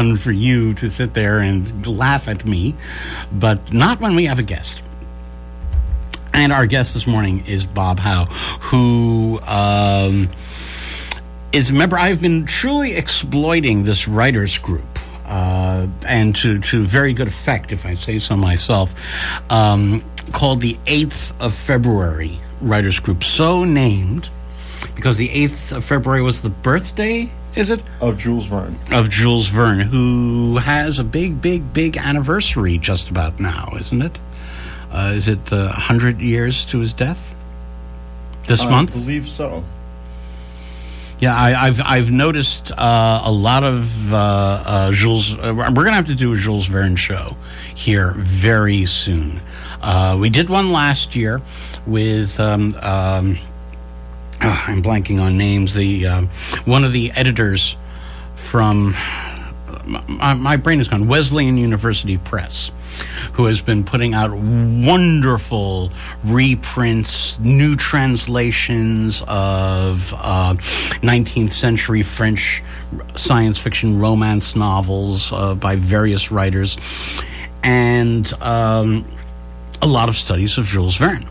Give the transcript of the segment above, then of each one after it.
fun for you to sit there and laugh at me, but not when we have a guest. And our guest this morning is Bob Howe, who is, remember, I've been truly exploiting this writers group, and to very good effect, if I say so myself, called the 8th of February Writers Group. So named because the 8th of February was the birthday, is it? Of Jules Verne. Of Jules Verne, who has a big anniversary just about now, isn't it? Is it 100 years to his death this month? I believe so. Yeah, I've noticed a lot of Jules. We're going to have to do a Jules Verne show here very soon. We did one last year with I'm blanking on names. The one of the editors from my brain is gone. Wesleyan University Press, who has been putting out wonderful reprints, new translations of 19th century French science fiction romance novels by various writers, and a lot of studies of Jules Verne.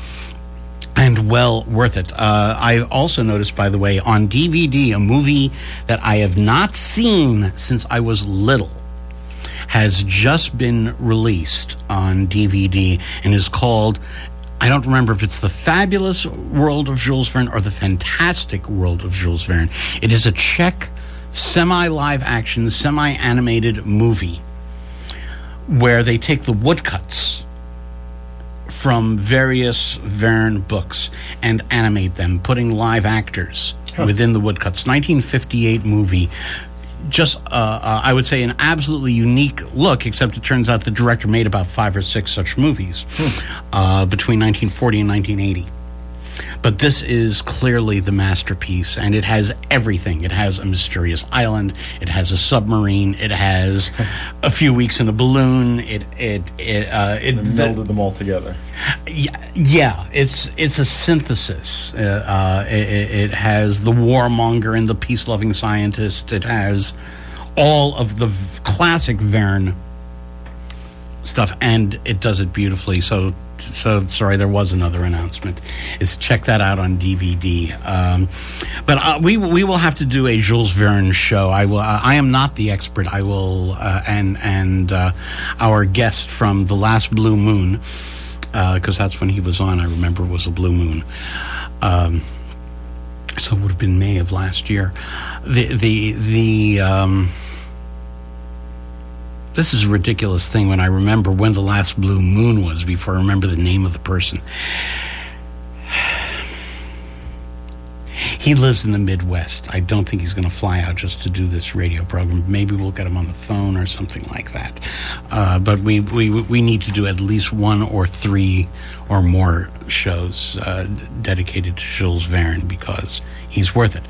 And well worth it. I also noticed, by the way, on DVD, a movie that I have not seen since I was little has just been released on DVD and is called, I don't remember if it's The Fabulous World of Jules Verne or The Fantastic World of Jules Verne. It is a Czech semi-live action, semi-animated movie where they take the woodcuts from various Verne books and animate them, putting live actors within the woodcuts. 1958 movie. Just, I would say, an absolutely unique look, except it turns out the director made about 5 or 6 such movies between 1940 and 1980. But this is clearly the masterpiece, and it has everything. It has a mysterious island. It has a submarine. It has a few weeks in a balloon. It melded them all together. Yeah. It's a synthesis. It has the warmonger and the peace-loving scientist. It has all of the classic Verne stuff, and it does it beautifully. So sorry, there was another announcement. Is check that out on DVD. But we will have to do a Jules Verne show. I am not the expert. I will, and our guest from The Last Blue Moon, because that's when he was on. I remember it was a blue moon. So it would have been May of last year. This is a ridiculous thing when I remember when the last blue moon was before I remember the name of the person. He lives in the Midwest. I don't think he's going to fly out just to do this radio program. Maybe we'll get him on the phone or something like that. But we need to do at least 1 or 3 or more shows dedicated to Jules Verne because he's worth it.